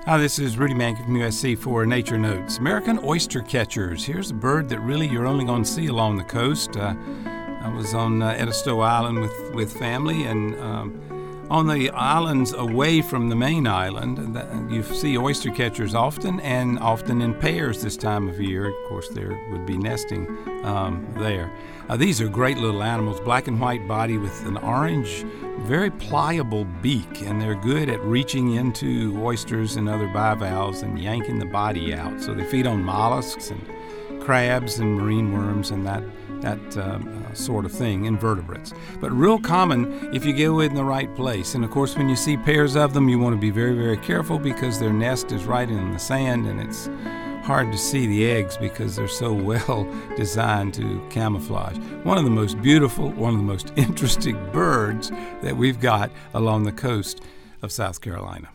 Hi, this is Rudy Mankey from USC for Nature Notes. American oyster catchers. Here's a bird that really you're only going to see along the coast. I was on Edisto Island with family, and on the islands away from the main island, you see oyster catchers often, and often in pairs this time of year. Of course, there would be nesting there. These are great little animals, black and white body with an orange, very pliable beak, and they're good at reaching into oysters and other bivalves and yanking the body out. So they feed on mollusks and crabs and marine worms and that sort of thing, invertebrates. But real common if you go in the right place. And of course, when you see pairs of them, you want to be very, very careful because their nest is right in the sand, and it's hard to see the eggs because they're so well designed to camouflage. One of the most beautiful, one of the most interesting birds that we've got along the coast of South Carolina.